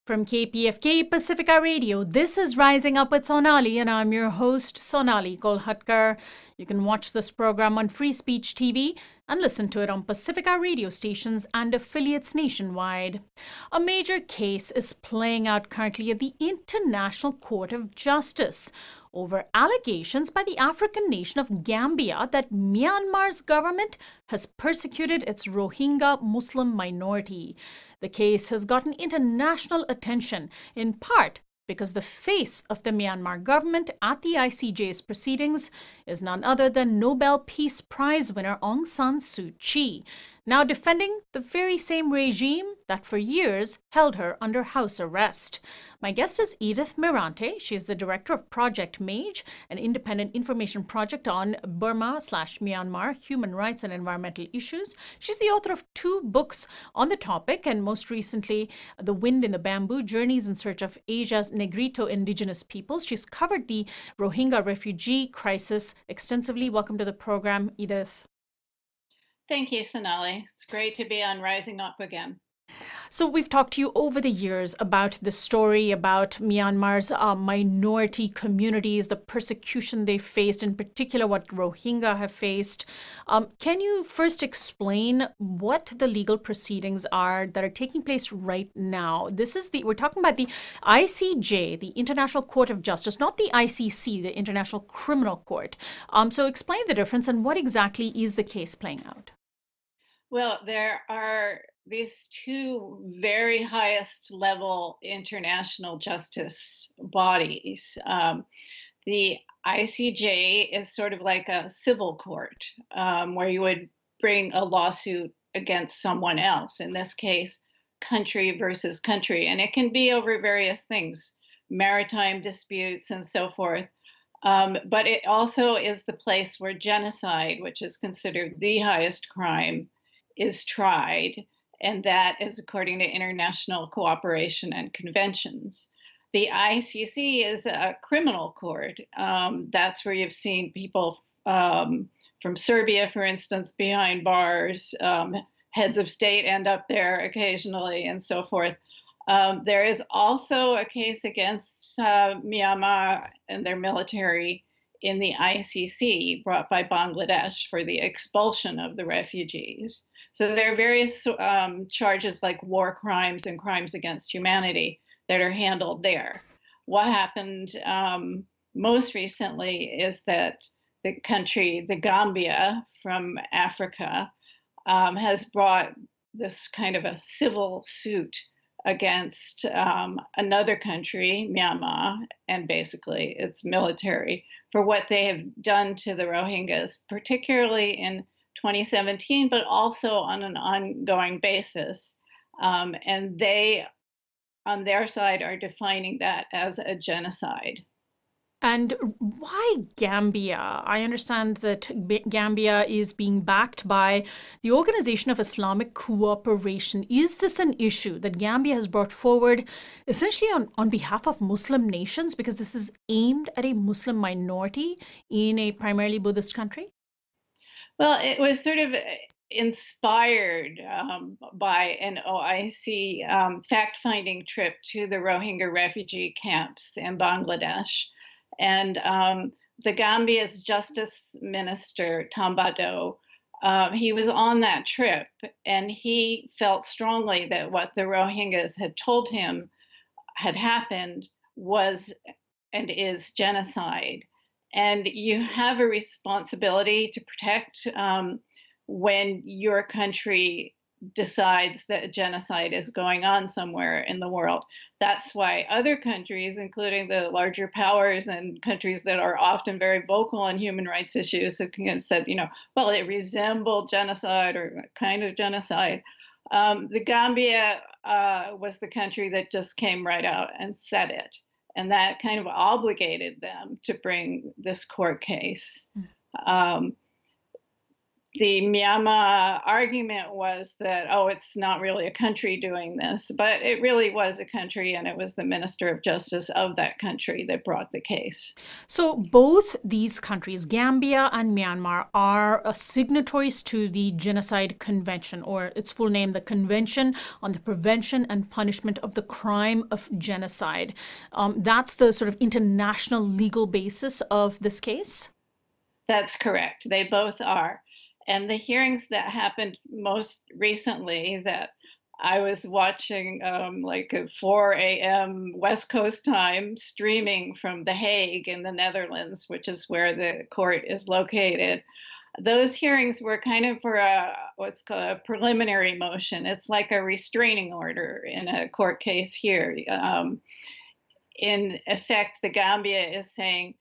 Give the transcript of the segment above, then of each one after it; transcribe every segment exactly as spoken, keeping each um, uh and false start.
From K P F K Pacifica Radio, this is Rising Up with Sonali, and I'm your host, Sonali Kolhatkar. You can watch this program on Free Speech T V and listen to it on Pacifica radio stations and affiliates nationwide. A major case is playing out currently at the International Court of Justice over allegations by the African nation of Gambia that Myanmar's government has persecuted its Rohingya Muslim minority. The case has gotten international attention, in part because the face of the Myanmar government at the I C J's proceedings is none other than Nobel Peace Prize winner Aung San Suu Kyi, now defending the very same regime that for years held her under house arrest. My guest is Edith Mirante. She is the director of Project MAGE, an independent information project on Burma slash Myanmar, human rights and environmental issues. She's the author of two books on the topic, and most recently, The Wind in the Bamboo, Journeys in Search of Asia's Negrito Indigenous Peoples. She's covered the Rohingya refugee crisis extensively. Welcome to the program, Edith. Thank you, Sonali. It's great to be on Rising Up again. So we've talked to you over the years about the story about Myanmar's uh, minority communities, the persecution they faced, in particular what Rohingya have faced. Um, can you first explain what the legal proceedings are that are taking place right now? This is the, we're talking about the I C J, the International Court of Justice, not the I C C, the International Criminal Court. Um, so explain the difference and what exactly is the case playing out? Well, there are these two very highest level international justice bodies. Um, the I C J is sort of like a civil court um, where you would bring a lawsuit against someone else, in this case, country versus country. And it can be over various things, maritime disputes and so forth. Um, but it also is the place where genocide, which is considered the highest crime, is tried, and that is according to international cooperation and conventions. The I C C is a criminal court. Um, that's where you've seen people um, from Serbia, for instance, behind bars. Um, heads of state end up there occasionally, and so forth. Um, there is also a case against uh, Myanmar and their military in the I C C brought by Bangladesh for the expulsion of the refugees. So there are various um, charges like war crimes and crimes against humanity that are handled there. What happened um, most recently is that the country, the Gambia from Africa, um, has brought this kind of a civil suit against um, another country, Myanmar, and basically its military, for what they have done to the Rohingyas, particularly in twenty seventeen, but also on an ongoing basis. Um, and they, on their side, are defining that as a genocide. And why Gambia? I understand that Gambia is being backed by the Organization of Islamic Cooperation. Is this an issue that Gambia has brought forward essentially on, on behalf of Muslim nations, because this is aimed at a Muslim minority in a primarily Buddhist country? Well, it was sort of inspired um, by an O I C um, fact-finding trip to the Rohingya refugee camps in Bangladesh. And um, the Gambia's Justice Minister, Tambadou, uh, he was on that trip, and he felt strongly that what the Rohingyas had told him had happened was and is genocide. And you have a responsibility to protect um, when your country decides that genocide is going on somewhere in the world. That's why other countries, including the larger powers and countries that are often very vocal on human rights issues, have said, you know, well, it resembled genocide or kind of genocide. Um, the Gambia uh, was the country that just came right out and said it. And that kind of obligated them to bring this court case. Um, the Myanmar argument was that, oh, it's not really a country doing this, but it really was a country, and it was the Minister of Justice of that country that brought the case. So both these countries, Gambia and Myanmar, are uh, signatories to the Genocide Convention, or its full name, the Convention on the Prevention and Punishment of the Crime of Genocide. Um, that's the sort of international legal basis of this case? That's correct. They both are. And the hearings that happened most recently that I was watching um, like at four a m. West Coast time, streaming from The Hague in the Netherlands, which is where the court is located. Those hearings were kind of for a what's called a preliminary motion. It's like a restraining order in a court case here. Um, in effect, the Gambia is saying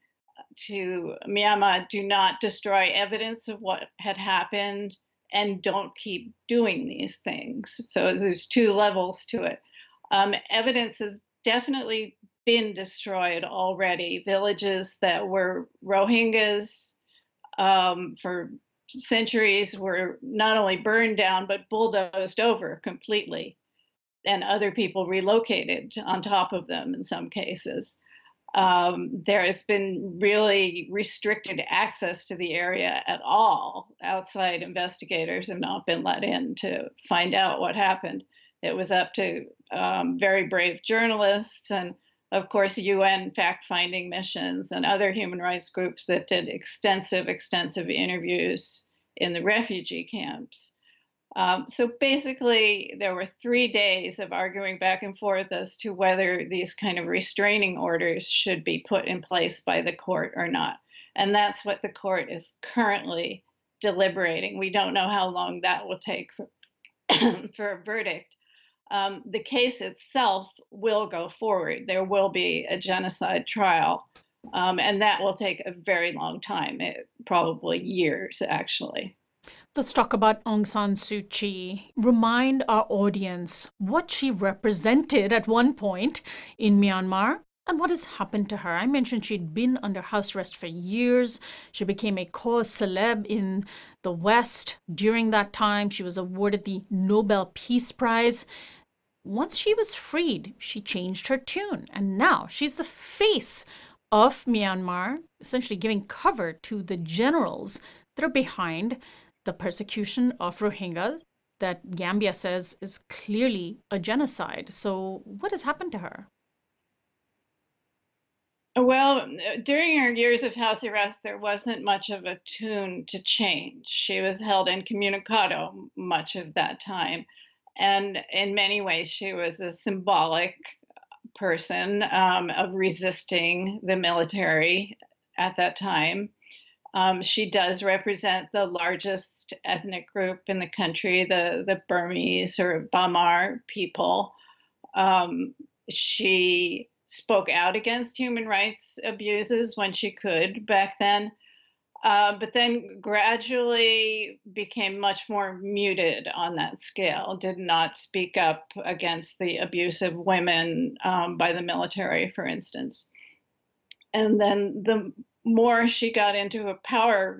to Myanmar, do not destroy evidence of what had happened and don't keep doing these things. So there's two levels to it. Um, evidence has definitely been destroyed already. Villages that were Rohingyas um, for centuries were not only burned down, but bulldozed over completely, and other people relocated on top of them in some cases. Um, there has been really restricted access to the area at all. Outside investigators have not been let in to find out what happened. It was up to um, very brave journalists and, of course, U N fact-finding missions and other human rights groups that did extensive, extensive interviews in the refugee camps. Um, so basically, there were three days of arguing back and forth as to whether these kind of restraining orders should be put in place by the court or not. And that's what the court is currently deliberating. We don't know how long that will take for, for a verdict. Um, the case itself will go forward. There will be a genocide trial, um, and that will take a very long time, it, probably years, actually. Let's talk about Aung San Suu Kyi. Remind our audience what she represented at one point in Myanmar and what has happened to her. I mentioned she'd been under house arrest for years. She became a cause célèbre in the West. During that time, she was awarded the Nobel Peace Prize. Once she was freed, she changed her tune, and now she's the face of Myanmar, essentially giving cover to the generals that are behind the persecution of Rohingya that Gambia says is clearly a genocide. So what has happened to her? Well, during her years of house arrest, there wasn't much of a tune to change. She was held incommunicado much of that time. And in many ways, she was a symbolic person um, of resisting the military at that time. Um, she does represent the largest ethnic group in the country, the, the Burmese or Bamar people. Um, she spoke out against human rights abuses when she could back then, uh, but then gradually became much more muted on that scale, did not speak up against the abuse of women um, by the military, for instance. And then the more she got into a power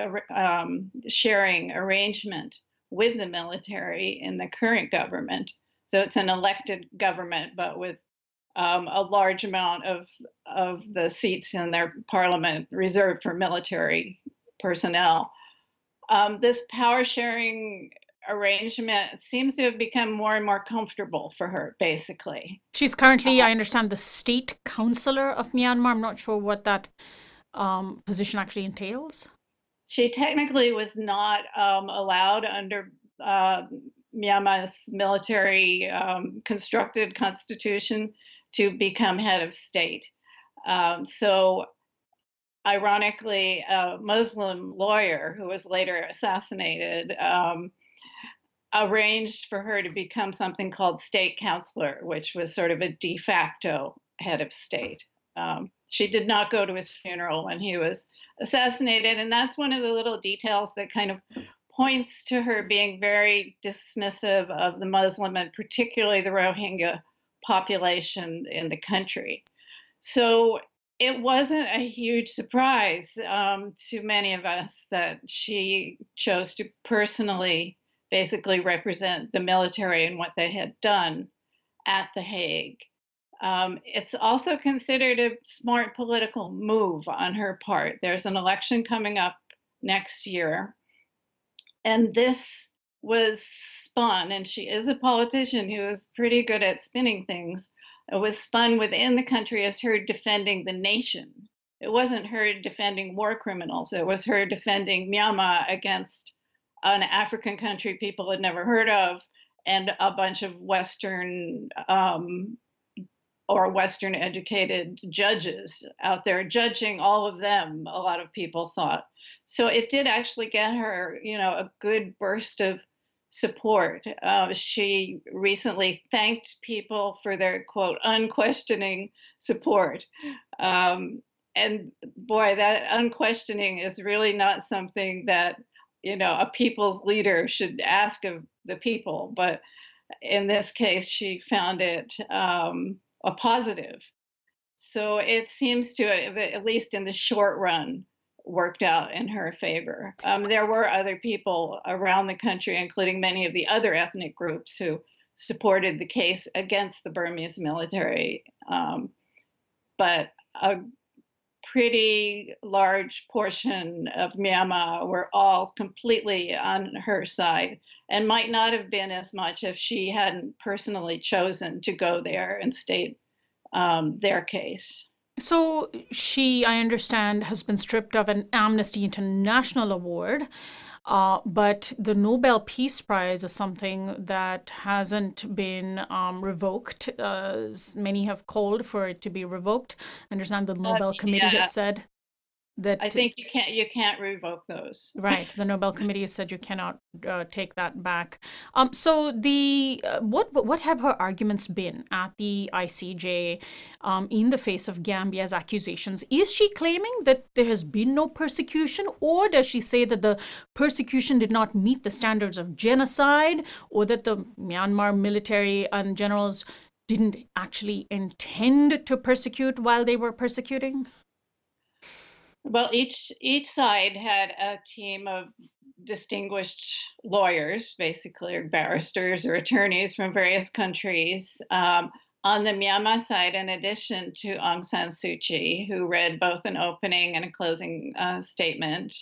um, sharing arrangement with the military in the current government. So it's an elected government, but with um, a large amount of, of the seats in their parliament reserved for military personnel. Um, this power sharing arrangement seems to have become more and more comfortable for her, basically. She's currently, I understand, the state counselor of Myanmar. I'm not sure what that um, position actually entails. She technically was not um, allowed under uh, Myanmar's military um, constructed constitution to become head of state. Um, so ironically, a Muslim lawyer who was later assassinated um, arranged for her to become something called state counselor, which was sort of a de facto head of state. Um, she did not go to his funeral when he was assassinated. And that's one of the little details that kind of points to her being very dismissive of the Muslim and particularly the Rohingya population in the country. So it wasn't a huge surprise um, to many of us that she chose to personally basically represent the military and what they had done at The Hague. Um, it's also considered a smart political move on her part. There's an election coming up next year, and this was spun, and she is a politician who is pretty good at spinning things. It was spun within the country as her defending the nation. It wasn't her defending war criminals, it was her defending Myanmar against an African country people had never heard of and a bunch of Western um, or Western educated judges out there judging all of them, a lot of people thought. So it did actually get her, you know, a good burst of support. Uh, she recently thanked people for their quote unquestioning support. Um, and boy, that unquestioning is really not something that, you know, a people's leader should ask of the people. But in this case, she found it um, a positive. So it seems to, at least in the short run, worked out in her favor. Um, there were other people around the country, including many of the other ethnic groups, who supported the case against the Burmese military. Um, but a pretty large portion of Myanmar were all completely on her side, and might not have been as much if she hadn't personally chosen to go there and state um, their case. So she, I understand, has been stripped of an Amnesty International award, uh, but the Nobel Peace Prize is something that hasn't been um, revoked. Uh, many have called for it to be revoked. I understand the Nobel uh, Committee yeah. has said that I think you can't you can't revoke those. Right, the Nobel Committee has said you cannot uh, take that back. Um, so the uh, what what have her arguments been at the I C J um, in the face of Gambia's accusations? Is she claiming that there has been no persecution, or does she say that the persecution did not meet the standards of genocide, or that the Myanmar military and generals didn't actually intend to persecute while they were persecuting? Well, each each side had a team of distinguished lawyers, basically, or barristers or attorneys from various countries. Um, on the Myanmar side, in addition to Aung San Suu Kyi, who read both an opening and a closing uh, statement,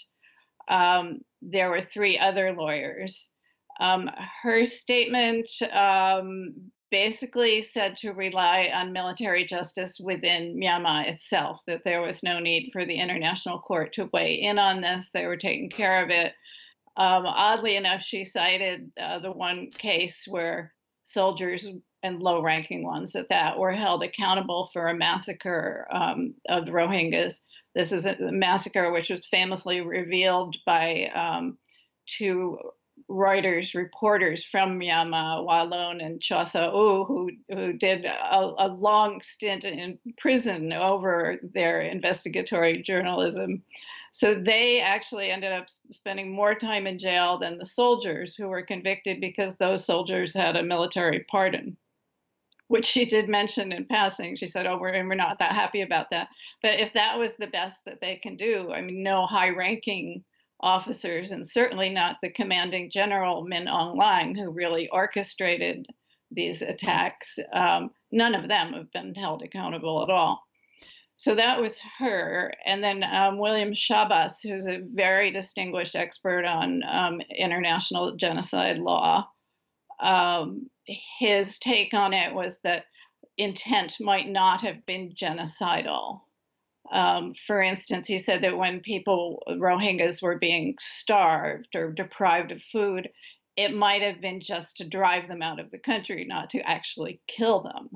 um, there were three other lawyers. Um, her statement um, basically said to rely on military justice within Myanmar itself, that there was no need for the international court to weigh in on this. They were taking care of it. Um, oddly enough, she cited uh, the one case where soldiers and low-ranking ones at that were held accountable for a massacre um, of the Rohingyas. This is a massacre which was famously revealed by um, two Reuters reporters from Myanmar, Walon and Chaw Sa-u, who who did a, a long stint in prison over their investigatory journalism. So they actually ended up spending more time in jail than the soldiers who were convicted, because those soldiers had a military pardon, which she did mention in passing. She said, oh, we're, we're not that happy about that. But if that was the best that they can do, I mean, no high-ranking officers, and certainly not the commanding general Min Aung Hlaing, who really orchestrated these attacks. Um, none of them have been held accountable at all. So that was her. And then um, William Shabas, who's a very distinguished expert on um, international genocide law, um, his take on it was that intent might not have been genocidal. Um, for instance, he said that when people, Rohingyas, were being starved or deprived of food, it might have been just to drive them out of the country, not to actually kill them,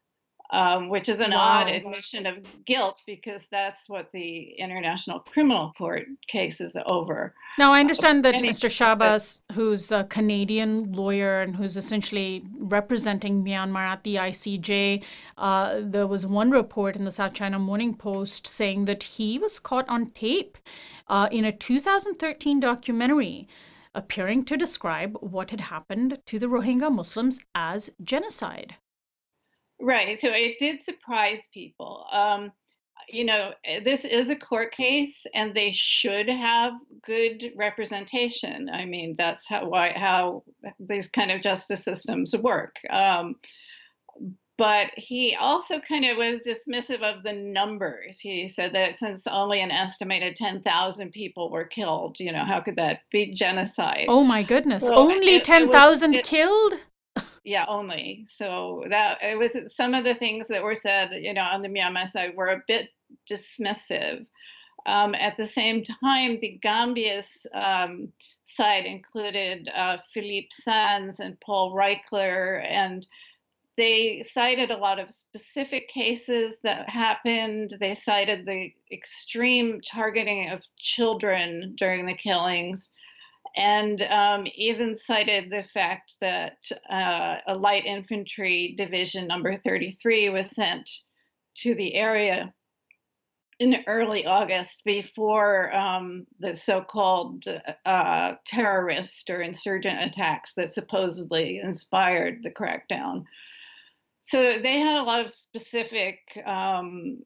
um, which is an wow. odd admission of guilt, because that's what the International Criminal Court case is over. Now, I understand that Mister Shabas, who's a Canadian lawyer and who's essentially representing Myanmar at the I C J, uh, there was one report in the South China Morning Post saying that he was caught on tape uh, in a two thousand thirteen documentary appearing to describe what had happened to the Rohingya Muslims as genocide. Right. So it did surprise people. Um, you know, eh, this is a court case, and they should have good representation. I mean, that's how why how these kind of justice systems work. Um, but he also kind of was dismissive of the numbers. He said that since only an estimated ten thousand people were killed, you know, how could that be genocide? Oh my goodness. So Only it, it was, ten thousand it, killed? yeah, only. So that it was some of the things that were said, you know, on the Myanmar side were a bit dismissive. Um, at the same time, the Gambia's um, side included uh, Philippe Sands and Paul Reichler, and they cited a lot of specific cases that happened. They cited the extreme targeting of children during the killings, and um, even cited the fact that uh, a light infantry division number thirty-three was sent to the area in early August before um, the so-called uh, terrorist or insurgent attacks that supposedly inspired the crackdown. So they had a lot of specific um,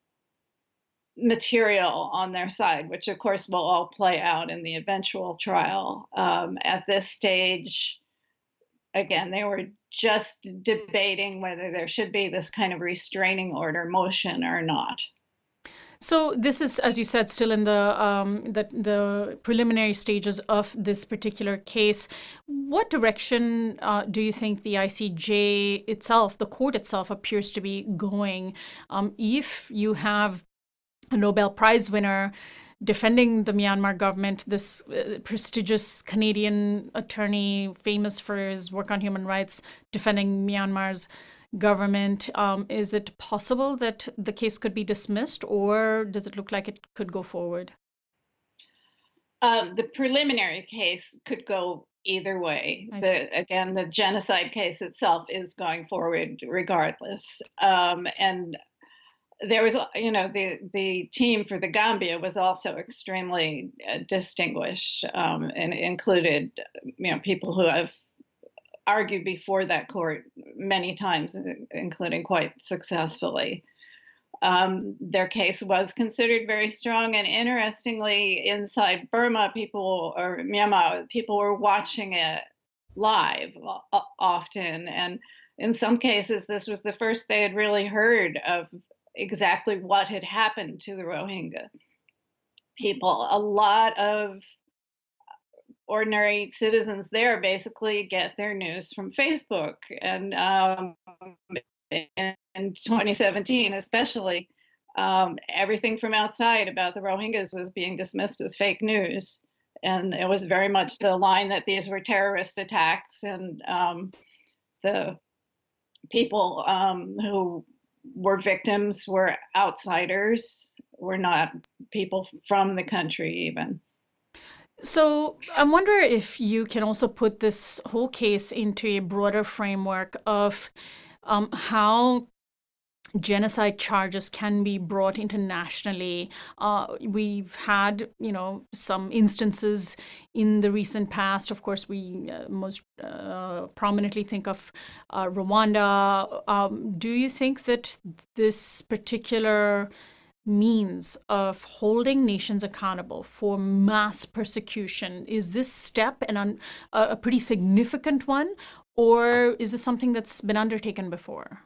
material on their side, which of course will all play out in the eventual trial. Um, at this stage, again, they were just debating whether there should be this kind of restraining order motion or not. So this is, as you said, still in the um, the, the preliminary stages of this particular case. What direction uh, do you think the I C J itself, the court itself, appears to be going? Um, if you have a Nobel Prize winner defending the Myanmar government, this uh, prestigious Canadian attorney, famous for his work on human rights, defending Myanmar's government, um, is it possible that the case could be dismissed, or does it look like it could go forward? Um, the preliminary case could go either way. I see. The again, the genocide case itself is going forward regardless. Um, and there was, you know, the the team for the Gambia was also extremely uh, distinguished, um, and included, you know, people who have argued before that court many times, including quite successfully. Um, their case was considered very strong, and interestingly, inside Burma, people or Myanmar, people were watching it live o- often, and in some cases, this was the first they had really heard of exactly what had happened to the Rohingya people. A lot of ordinary citizens there basically get their news from Facebook, and um, in, in twenty seventeen, especially, um, everything from outside about the Rohingyas was being dismissed as fake news, and it was very much the line that these were terrorist attacks, and um, the people um, who were victims were outsiders, were not people from the country even. So I wonder if you can also put this whole case into a broader framework of um, how genocide charges can be brought internationally. Uh, we've had, you know, some instances in the recent past. Of course, we uh, most uh, prominently think of uh, Rwanda. Um, do you think that this particular means of holding nations accountable for mass persecution, is this step an un- a pretty significant one, or is this something that's been undertaken before?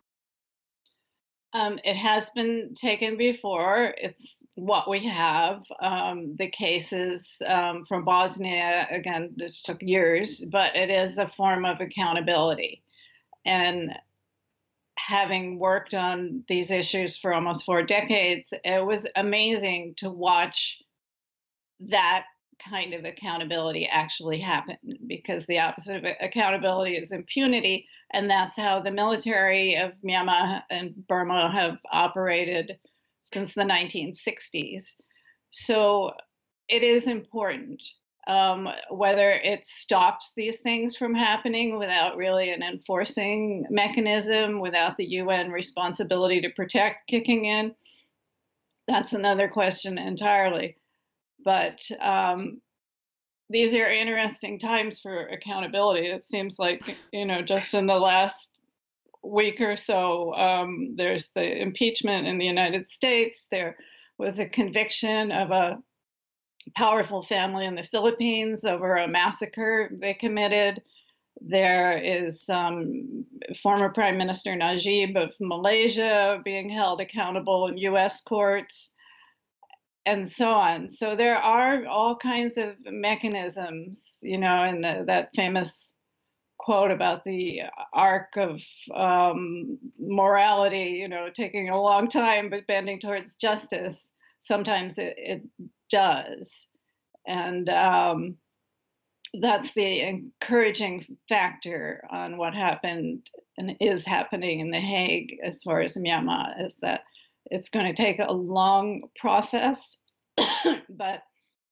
Um, it has been taken before. It's what we have. Um, the cases um, from Bosnia, again, this took years, but it is a form of accountability. And having worked on these issues for almost four decades, it was amazing to watch that kind of accountability actually happen, because the opposite of accountability is impunity. And that's how the military of Myanmar and Burma have operated since the nineteen sixties. So it is important. Um, whether it stops these things from happening without really an enforcing mechanism, without the U N responsibility to protect kicking in, that's another question entirely. But um, these are interesting times for accountability. It seems like, you know, just in the last week or so, um, there's the impeachment in the United States. There was a conviction of a powerful family in the Philippines over a massacre they committed. There is um, former Prime Minister Najib of Malaysia being held accountable in U S courts, and so on. So there are all kinds of mechanisms, you know, and the, that famous quote about the arc of um, morality, you know, taking a long time but bending towards justice. Sometimes it, it does. And um, that's the encouraging factor on what happened and is happening in The Hague as far as Myanmar, is that it's going to take a long process, but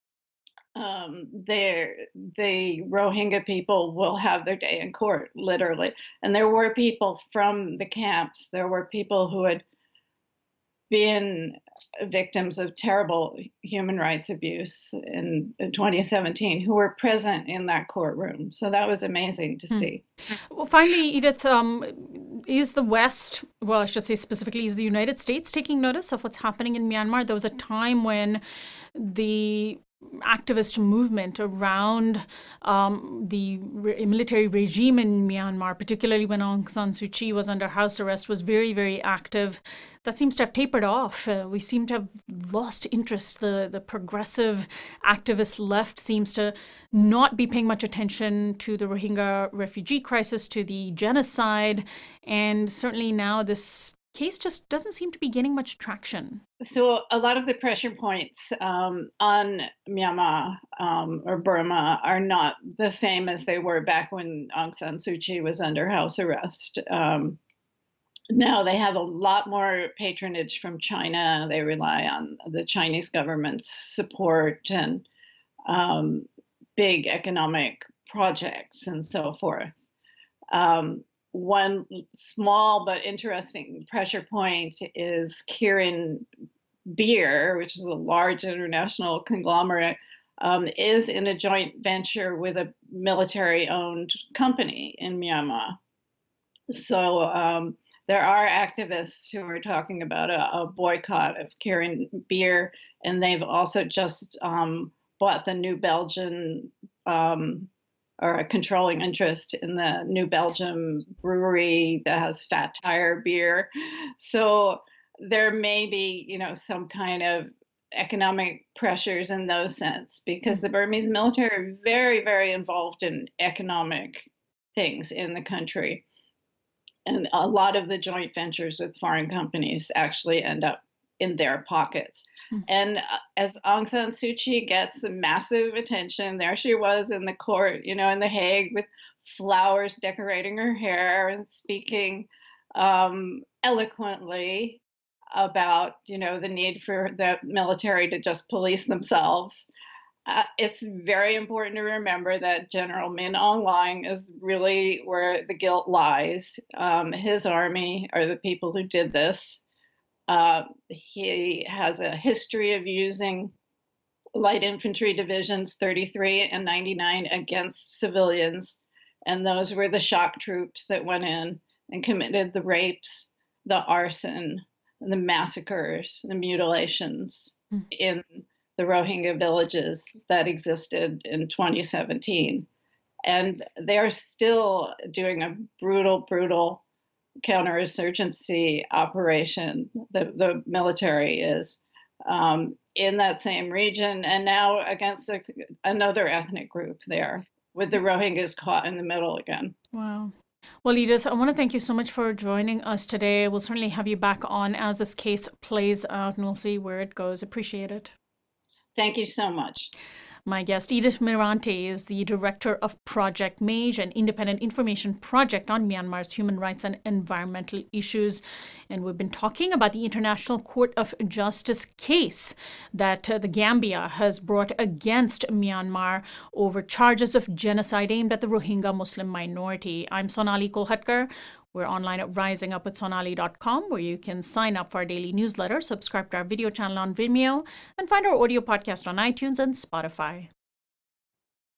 um, the Rohingya people will have their day in court, literally. And there were people from the camps, there were people who had been victims of terrible human rights abuse in, in twenty seventeen who were present in that courtroom. So that was amazing to Hmm. see. Well, finally, Edith, um, is the West, well, I should say specifically, is the United States taking notice of what's happening in Myanmar? There was a time when the activist movement around um, the re- military regime in Myanmar, particularly when Aung San Suu Kyi was under house arrest, was very, very active. That seems to have tapered off. Uh, we seem to have lost interest. The, the progressive activist left seems to not be paying much attention to the Rohingya refugee crisis, to the genocide, and certainly now this case just doesn't seem to be gaining much traction. So a lot of the pressure points um, on Myanmar um, or Burma are not the same as they were back when Aung San Suu Kyi was under house arrest. Um, now they have a lot more patronage from China. They rely on the Chinese government's support and um, big economic projects and so forth. Um, One small but interesting pressure point is Kirin Beer, which is a large international conglomerate, um, is in a joint venture with a military-owned company in Myanmar. So um, there are activists who are talking about a, a boycott of Kirin Beer, and they've also just um, bought the New Belgian um, or a controlling interest in the New Belgium brewery that has Fat Tire beer. So there may be, you know, some kind of economic pressures in those sense, because the Burmese military are very, very involved in economic things in the country. And a lot of the joint ventures with foreign companies actually end up in their pockets. Hmm. And uh, as Aung San Suu Kyi gets massive attention, there she was in the court, you know, in The Hague with flowers decorating her hair and speaking um, eloquently about, you know, the need for the military to just police themselves. Uh, it's very important to remember that General Min Aung Hlaing is really where the guilt lies. Um, his army are the people who did this. Uh, he has a history of using light infantry divisions thirty-three and ninety-nine against civilians. And those were the shock troops that went in and committed the rapes, the arson, the massacres, the mutilations mm. in the Rohingya villages that existed in twenty seventeen. And they're still doing a brutal, brutal counterinsurgency operation, the, the military is, um, in that same region, and now against a, another ethnic group there, with the Rohingyas caught in the middle again. Wow. Well, Edith, I want to thank you so much for joining us today. We'll certainly have you back on as this case plays out, and we'll see where it goes. Appreciate it. Thank you so much. My guest, Edith Mirante, is the director of Project MAGE, an independent information project on Myanmar's human rights and environmental issues. And we've been talking about the International Court of Justice case that uh, the Gambia has brought against Myanmar over charges of genocide aimed at the Rohingya Muslim minority. I'm Sonali Kolhatkar. We're online at rising up with sonali dot com, where you can sign up for our daily newsletter, subscribe to our video channel on Vimeo, and find our audio podcast on iTunes and Spotify.